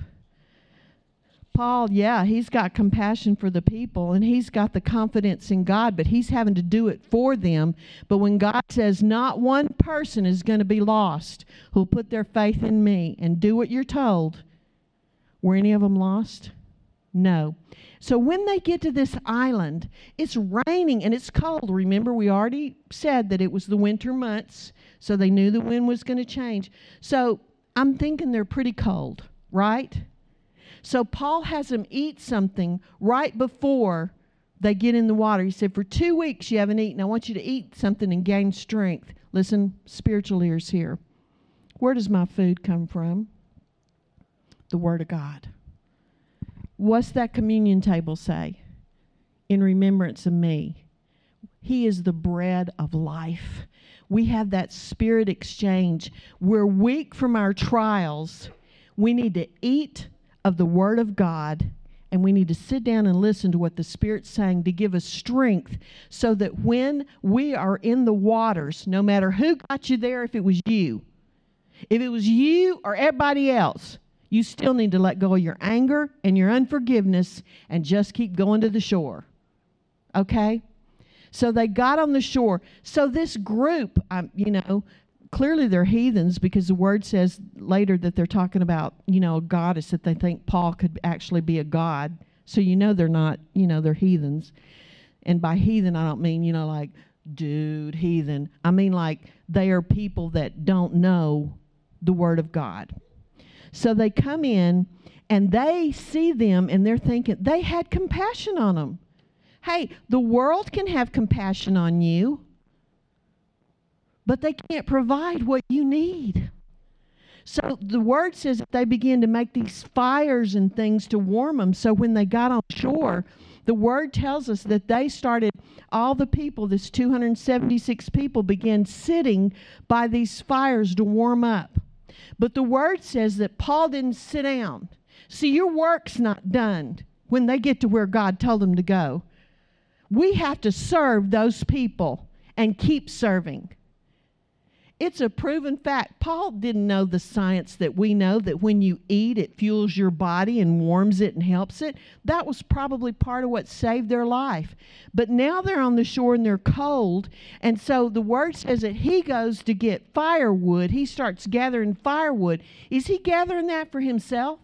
Paul, yeah, he's got compassion for the people, and he's got the confidence in God, but he's having to do it for them. But when God says not one person is going to be lost who'll put their faith in me and do what you're told, were any of them lost? No. So when they get to this island, it's raining and it's cold. Remember, we already said that it was the winter months, so they knew the wind was going to change. So I'm thinking they're pretty cold, right? So Paul has them eat something right before they get in the water. He said, for two weeks you haven't eaten. I want you to eat something and gain strength. Listen, spiritual ears here. Where does my food come from? The Word of God. What's that communion table say? In remembrance of me. He is the bread of life. We have that spirit exchange. We're weak from our trials. We need to eat of the Word of God, and we need to sit down and listen to what the Spirit's saying to give us strength so that when we are in the waters, no matter who got you there, if it was you, if it was you or everybody else, you still need to let go of your anger and your unforgiveness and just keep going to the shore. Okay? So they got on the shore. So this group, um, you know, clearly they're heathens because the word says later that they're talking about, you know, a goddess, that they think Paul could actually be a god. So you know they're not, you know, they're heathens. And by heathen, I don't mean, you know, like, dude, heathen. I mean like they are people that don't know the Word of God. So they come in and they see them and they're thinking, they had compassion on them. Hey, the world can have compassion on you, but they can't provide what you need. So the word says that they began to make these fires and things to warm them. So when they got on shore, the word tells us that they started, all the people, this two hundred seventy-six people, began sitting by these fires to warm up. But the word says that Paul didn't sit down. See, your work's not done when they get to where God told them to go. We have to serve those people and keep serving. It's a proven fact. Paul didn't know the science that we know, that when you eat, it fuels your body and warms it and helps it. That was probably part of what saved their life. But now they're on the shore and they're cold. And so the word says that he goes to get firewood. He starts gathering firewood. Is he gathering that for himself?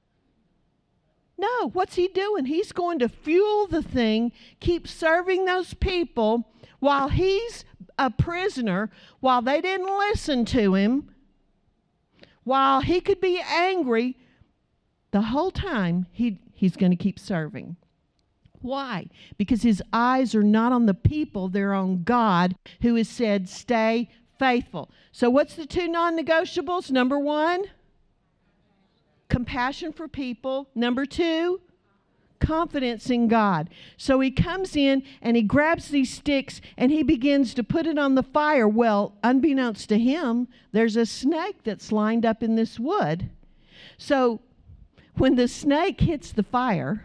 No. What's he doing? He's going to fuel the thing, keep serving those people while he's a prisoner, while they didn't listen to him, while he could be angry, the whole time he, he's going to keep serving. Why? Because his eyes are not on the people, they're on God, who has said, stay faithful. So what's the two non-negotiables? Number one, compassion for people. Number two, confidence in God. So he comes in and he grabs these sticks and he begins to put it on the fire. Well, unbeknownst to him, there's a snake that's lined up in this wood. So when the snake hits the fire,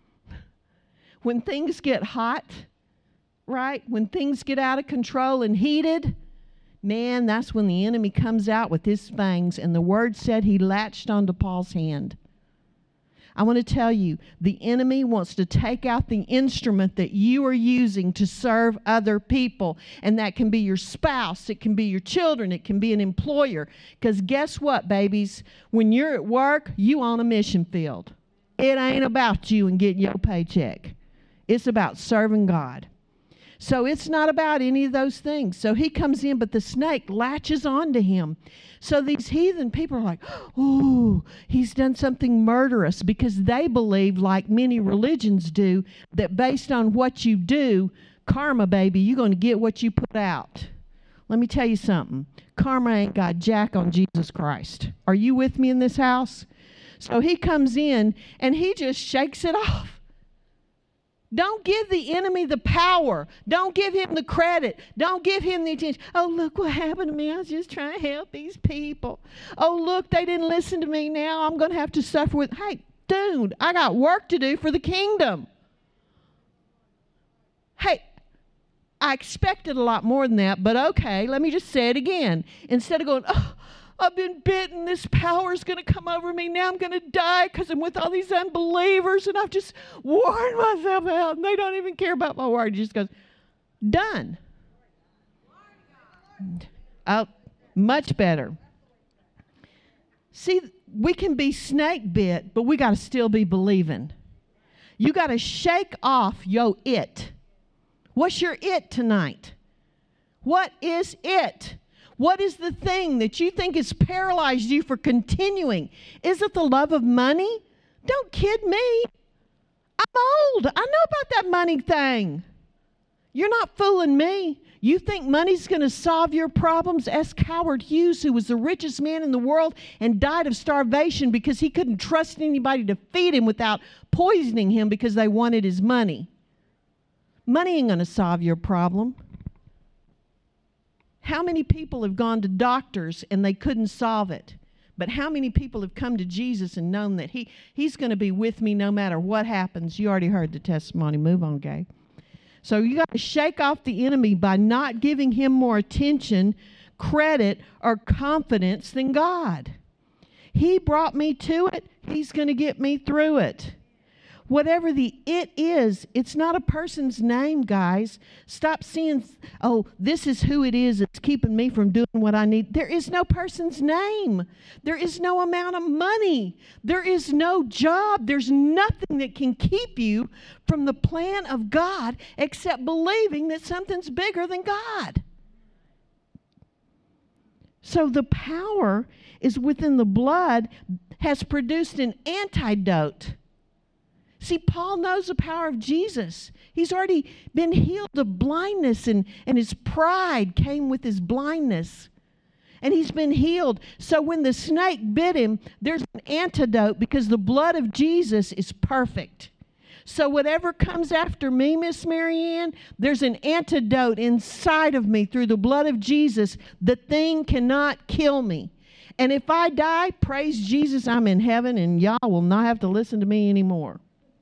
when things get hot, right? When things get out of control and heated, man, that's when the enemy comes out with his fangs. And the word said he latched onto Paul's hand. I want to tell you, the enemy wants to take out the instrument that you are using to serve other people. And that can be your spouse, it can be your children, it can be an employer. Because guess what, babies? When you're at work, you on a mission field. It ain't about you and getting your paycheck. It's about serving God. So it's not about any of those things. So he comes in, but the snake latches onto him. So these heathen people are like, oh, he's done something murderous, because they believe, like many religions do, that based on what you do, karma, baby, you're going to get what you put out. Let me tell you something. Karma ain't got jack on Jesus Christ. Are you with me in this house? So he comes in and he just shakes it off. Don't give the enemy the power. Don't give him the credit. Don't give him the attention. Oh, look what happened to me. I was just trying to help these people. Oh, look, they didn't listen to me. Now I'm going to have to suffer with. Hey, dude, I got work to do for the kingdom. Hey, I expected a lot more than that, but okay, let me just say it again. Instead of going, oh, I've been bitten. This power is going to come over me. Now I'm going to die because I'm with all these unbelievers and I've just worn myself out and they don't even care about my word. He just goes, done. Oh, much better. See, we can be snake bit, but we got to still be believing. You got to shake off your it. What's your it tonight? What is it? What is the thing that you think has paralyzed you for continuing? Is it the love of money? Don't kid me. I'm old. I know about that money thing. You're not fooling me. You think money's going to solve your problems? Ask Howard Hughes, who was the richest man in the world and died of starvation because he couldn't trust anybody to feed him without poisoning him because they wanted his money. Money ain't going to solve your problem. How many people have gone to doctors and they couldn't solve it? But how many people have come to Jesus and known that he, he's going to be with me no matter what happens? You already heard the testimony. Move on, Gay. So you got to shake off the enemy by not giving him more attention, credit, or confidence than God. He brought me to it. He's going to get me through it. Whatever the it is, it's not a person's name, guys. Stop seeing, oh, this is who it is that's keeping me from doing what I need. There is no person's name. There is no amount of money. There is no job. There's nothing that can keep you from the plan of God except believing that something's bigger than God. So the power is within the blood, has produced an antidote. See, Paul knows the power of Jesus. He's already been healed of blindness, and, and his pride came with his blindness. And he's been healed. So when the snake bit him, there's an antidote because the blood of Jesus is perfect. So whatever comes after me, Miss Marianne, there's an antidote inside of me through the blood of Jesus. The thing cannot kill me. And if I die, praise Jesus, I'm in heaven and y'all will not have to listen to me anymore.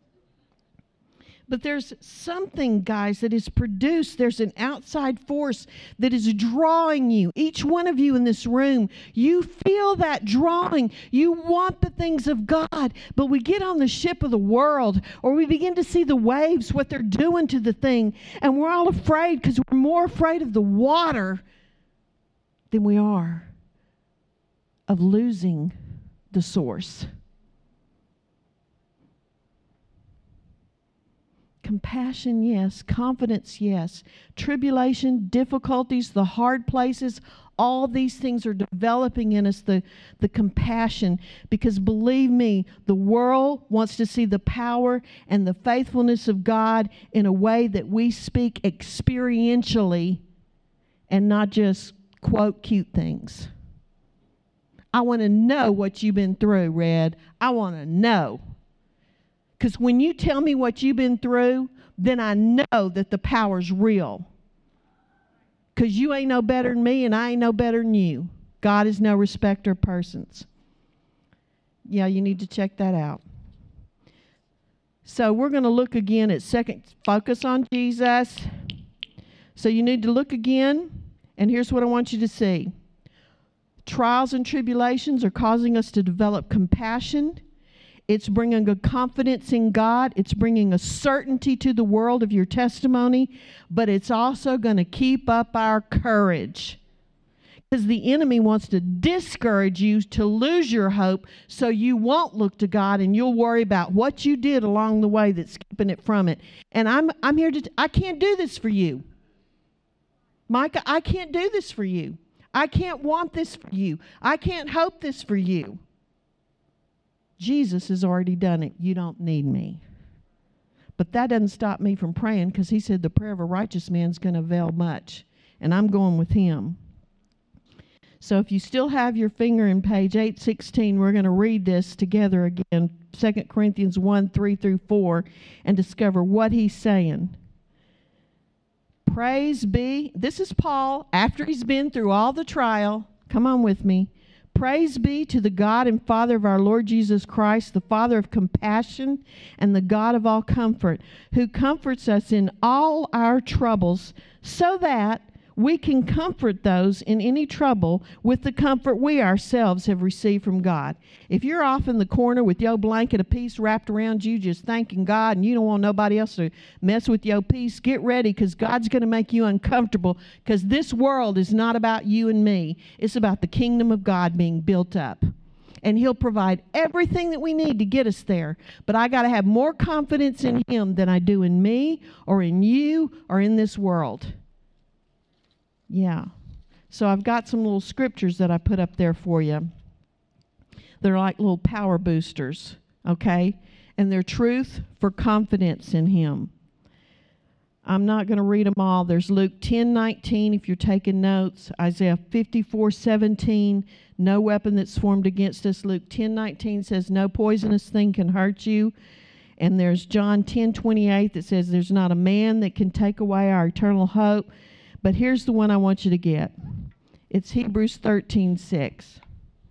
But there's something, guys, that is produced. There's an outside force that is drawing you. Each one of you in this room, you feel that drawing. You want the things of God. But we get on the ship of the world, or we begin to see the waves, what they're doing to the thing. And we're all afraid because we're more afraid of the water than we are of losing the source. Compassion, yes. Confidence, yes. Tribulation, difficulties, the hard places, all these things are developing in us the, the compassion. Because believe me, the world wants to see the power and the faithfulness of God in a way that we speak experientially and not just quote cute things. I want to know what you've been through, Red. I want to know. Because when you tell me what you've been through, then I know that the power's real. Because you ain't no better than me and I ain't no better than you. God is no respecter of persons. Yeah, you need to check that out. So we're going to look again at second, focus on Jesus. So you need to look again, and here's what I want you to see. Trials and tribulations are causing us to develop compassion. It's bringing a confidence in God. It's bringing a certainty to the world of your testimony. But it's also going to keep up our courage. Because the enemy wants to discourage you to lose your hope so you won't look to God and you'll worry about what you did along the way that's keeping it from it. And I'm, I'm here to, t- I can't do this for you. Micah, I can't do this for you. I can't want this for you. I can't hope this for you. Jesus has already done it. You don't need me. But that doesn't stop me from praying, because he said the prayer of a righteous man is going to avail much. And I'm going with him. So if you still have your finger in page eight sixteen, we're going to read this together again, Second Corinthians one, three through four, and discover what he's saying. Praise be. This is Paul after he's been through all the trial. Come on with me. Praise be to the God and Father of our Lord Jesus Christ, the Father of compassion and the God of all comfort, who comforts us in all our troubles, so that we can comfort those in any trouble with the comfort we ourselves have received from God. If you're off in the corner with your blanket of peace wrapped around you, just thanking God, and you don't want nobody else to mess with your peace, get ready, because God's going to make you uncomfortable, because this world is not about you and me. It's about the kingdom of God being built up. And he'll provide everything that we need to get us there. But I got to have more confidence in him than I do in me or in you or in this world. Yeah. So I've got some little scriptures that I put up there for you. They're like little power boosters, okay? And they're truth for confidence in him. I'm not going to read them all. There's Luke ten nineteen if you're taking notes. Isaiah fifty-four seventeen, no weapon that's formed against us. Luke ten nineteen says no poisonous thing can hurt you. And there's John ten twenty-eight that says there's not a man that can take away our eternal hope. But here's the one I want you to get. It's Hebrews thirteen six.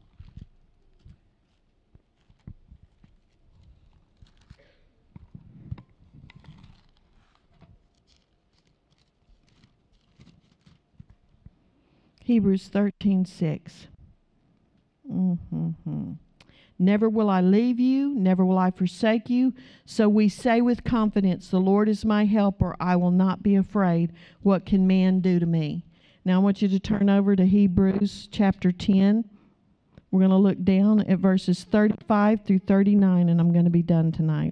Hebrews thirteen six. Mm-hmm. Never will I leave you, never will I forsake you. So we say with confidence, the Lord is my helper. I will not be afraid. What can man do to me? Now I want you to turn over to Hebrews chapter ten. We're going to look down at verses thirty-five through thirty-nine, and I'm going to be done tonight.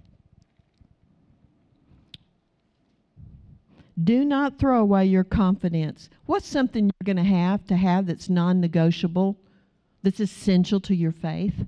Do not throw away your confidence. What's something you're going to have to have that's non-negotiable, that's essential to your faith?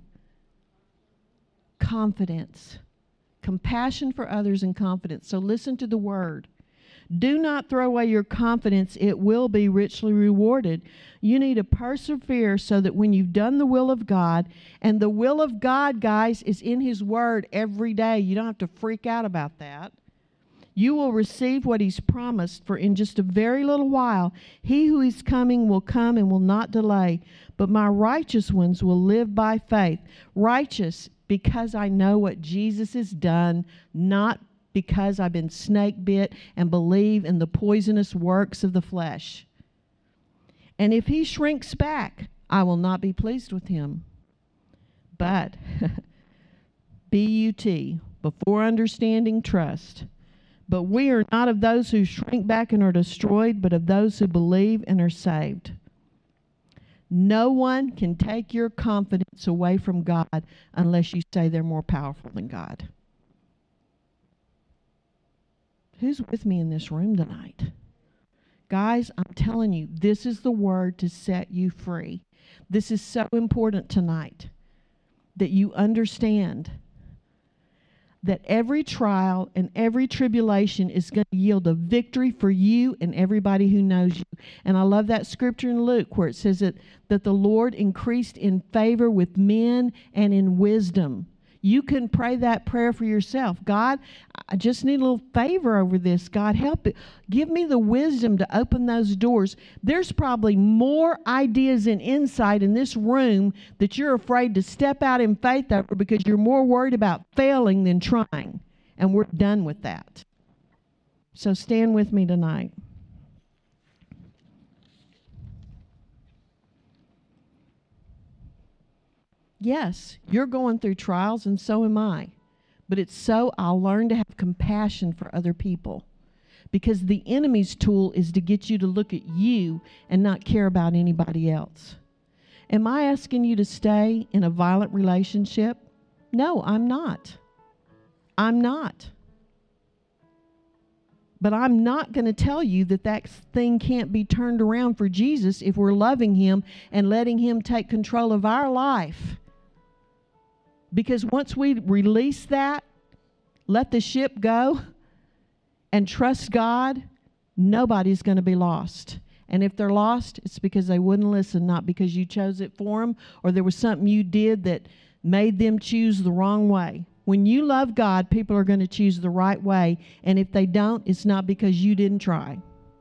Confidence. Compassion for others and confidence. So listen to the word. Do not throw away your confidence. It will be richly rewarded. You need to persevere so that when you've done the will of God, and the will of God, guys, is in his word every day. You don't have to freak out about that. You will receive what he's promised, for in just a very little while, he who is coming will come and will not delay. But my righteous ones will live by faith. Righteous because I know what Jesus has done, not because I've been snake bit and believe in the poisonous works of the flesh. And if he shrinks back, I will not be pleased with him. But, B U T, before understanding, trust. But we are not of those who shrink back and are destroyed, but of those who believe and are saved. No one can take your confidence away from God unless you say they're more powerful than God. Who's with me in this room tonight? Guys, I'm telling you, this is the word to set you free. This is so important tonight that you understand that every trial and every tribulation is going to yield a victory for you and everybody who knows you. And I love that scripture in Luke where it says that, that the Lord increased in favor with men and in wisdom. You can pray that prayer for yourself. God, I just need a little favor over this. God, help it. Give me the wisdom to open those doors. There's probably more ideas and insight in this room that you're afraid to step out in faith over because you're more worried about failing than trying. And we're done with that. So stand with me tonight. Yes, you're going through trials, and so am I. But it's so I'll learn to have compassion for other people. Because the enemy's tool is to get you to look at you and not care about anybody else. Am I asking you to stay in a violent relationship? No, I'm not. I'm not. But I'm not going to tell you that that thing can't be turned around for Jesus if we're loving him and letting him take control of our life. Because once we release that, let the ship go, and trust God, nobody's going to be lost. And if they're lost, it's because they wouldn't listen, not because you chose it for them or there was something you did that made them choose the wrong way. When you love God, people are going to choose the right way. And if they don't, it's not because you didn't try.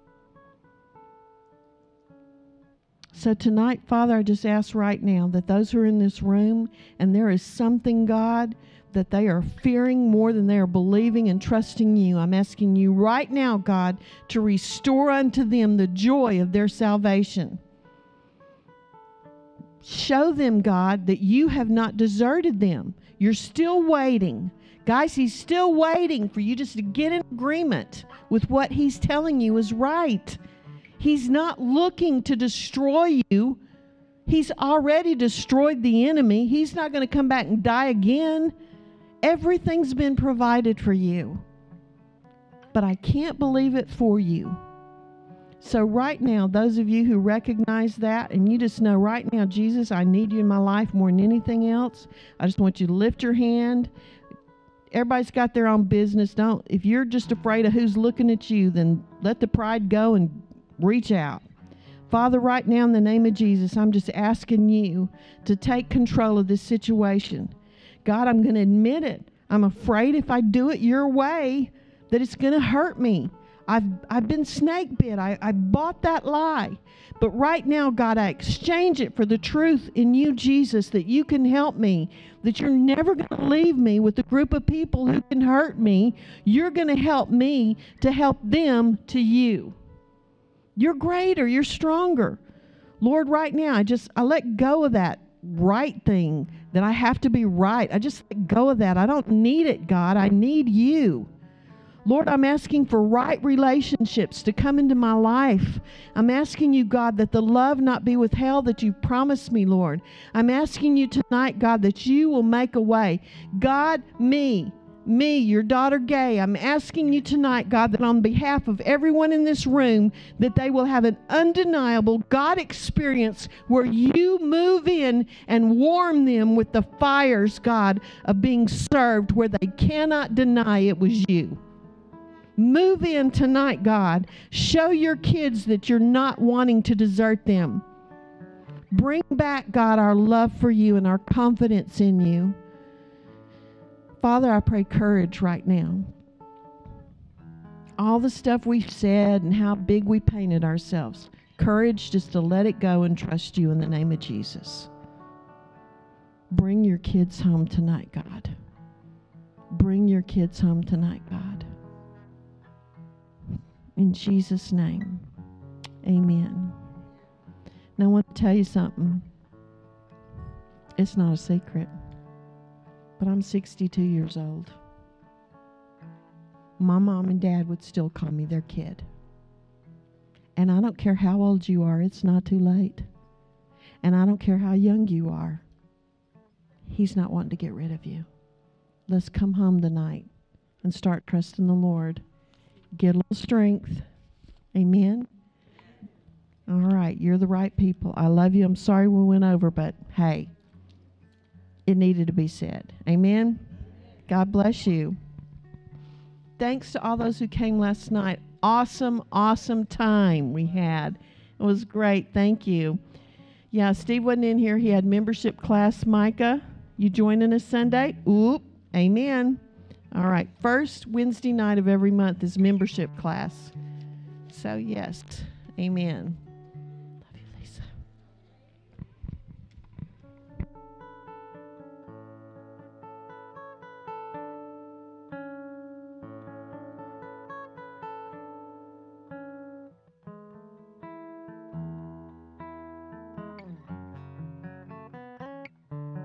So tonight, Father, I just ask right now that those who are in this room and there is something, God, that they are fearing more than they are believing and trusting you. I'm asking you right now, God, to restore unto them the joy of their salvation. Show them, God, that you have not deserted them. You're still waiting. Guys, he's still waiting for you just to get in agreement with what he's telling you is right. He's not looking to destroy you. He's already destroyed the enemy. He's not going to come back and die again. Everything's been provided for you. But I can't believe it for you. So right now, those of you who recognize that and you just know right now, Jesus, I need you in my life more than anything else. I just want you to lift your hand. Everybody's got their own business. Don't, if you're just afraid of who's looking at you, then let the pride go and reach out. Father, right now in the name of Jesus, I'm just asking you to take control of this situation. God, I'm going to admit it. I'm afraid if I do it your way, that it's going to hurt me. I've I've been snake bit. I, I bought that lie. But right now, God, I exchange it for the truth in you, Jesus, that you can help me, that you're never going to leave me with a group of people who can hurt me. You're going to help me to help them to you. You're greater. You're stronger. Lord, right now, I just, I let go of that right thing, that I have to be right. I just let go of that. I don't need it, God. I need you. Lord, I'm asking for right relationships to come into my life. I'm asking you, God, that the love not be withheld that you promised me, Lord. I'm asking you tonight, God, that you will make a way. God, me, me, your daughter Gay, I'm asking you tonight, God, that on behalf of everyone in this room, that they will have an undeniable God experience where you move in and warm them with the fires, God, of being served where they cannot deny it was you. Move in tonight, God. Show your kids that you're not wanting to desert them. Bring back, God, our love for you and our confidence in you. Father, I pray courage right now. all the stuff we've said and how big we painted ourselves. Courage just to let it go and trust you in the name of Jesus. Bring your kids home tonight, God. Bring your kids home tonight, God. In Jesus' name, amen. Now I want to tell you something. It's not a secret, but I'm sixty-two years old. My mom and dad would still call me their kid. And I don't care how old you are, it's not too late. And I don't care how young you are. He's not wanting to get rid of you. Let's come home tonight and start trusting the Lord. Get a little strength. Amen. All right, you're the right people. I love you. I'm sorry we went over, but hey, it needed to be said. Amen. God bless you. Thanks to all those who came last night. Awesome, awesome time we had. It was great. Thank you. Yeah, Steve wasn't in here. He had membership class. Micah, you joining us Sunday? Oop. Amen. All right. First Wednesday night of every month is membership class. So, yes. Amen.